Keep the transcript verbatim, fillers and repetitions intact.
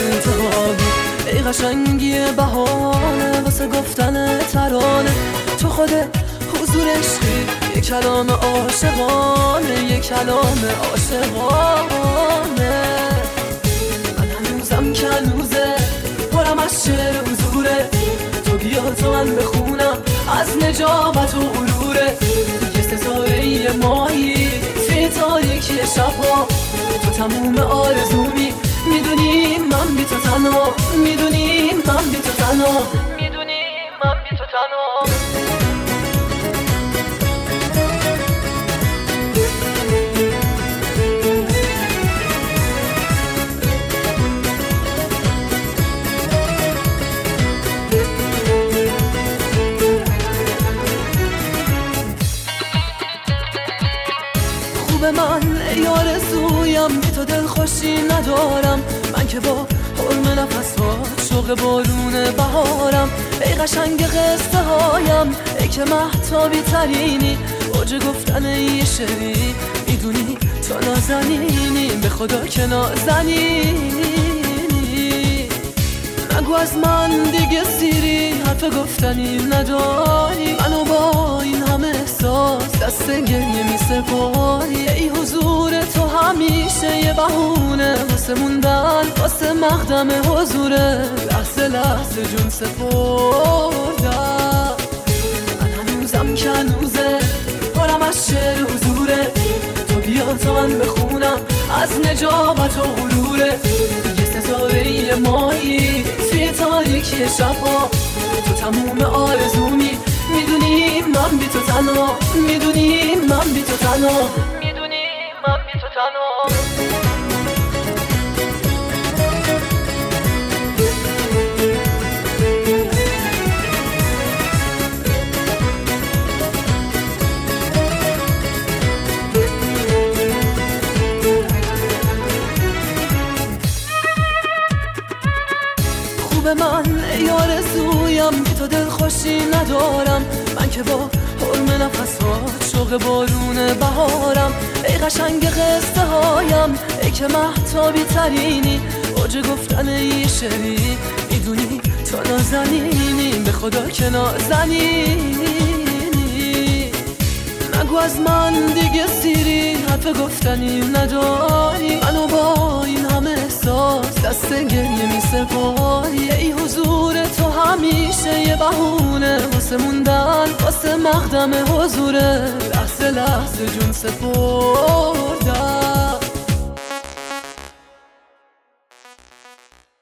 انتها بود. ای قشنگی بهانه واسه گفتن ترانه، تو خود حضور عشقی، یک کلام عاشقانه، یک کلام عاشقانه. من هنوزم که هنوزه پرم از شعر و حضوره، تو بیا تو من بخونم از نجابت و غروره. یه ستاره ماهی توی تاریکی شبها، تو تموم آرزومی، میدونی من بی تو تنها، میدونی من بی تو تنها، میدونی من بی تو تنها. به من ای آرزویم، بی تو دل خوشی ندارم. من که با حرم نفس ها شوق بارون بهارم. ای قشنگ قصه هایم، ای که مهتابی ترینی، اوج گفتن یه شعری، میدونی تو نازنینی، به خدا که نازنینی. نگو از من دیگه سیری، حرف گفتنی نداری، منو با این همه احساس دست گریه می سپاری. ای حضور تو همیشه یه بهونه واسه موندن، واسه مقدم حضوره، لحظه لحظه جون سپردم. من هنوزم که هنوزه پرم از شعر حضوره، تو بیا تا من بخونم از نجابت و غروره. یه ستاره ماهی توی تاریکی شبها، تو تموم آرزومی، میدونی من بی تو تنها، میدونی من بی تو تنها، میدونی من بی تو تنها. خوب من ای آرزویم، بی تو دل خوشی ندارم. من که با حرم نفس ها شوق بارون بهارم. ای قشنگ قصه هایم، ای که مهتابی ترینی، اوج گفتن یه شعری، میدونی تو نازنینی، به خدا که نازنینی. نگو از من دیگه سیری، حرف گفتنی نداری، منو با این همه احساس دست گریه می سپاری. ای حضور تو همیشه یه بهونه واسه موندن، واسه مقدم حضوره، لحظه لحظه جون سپردم.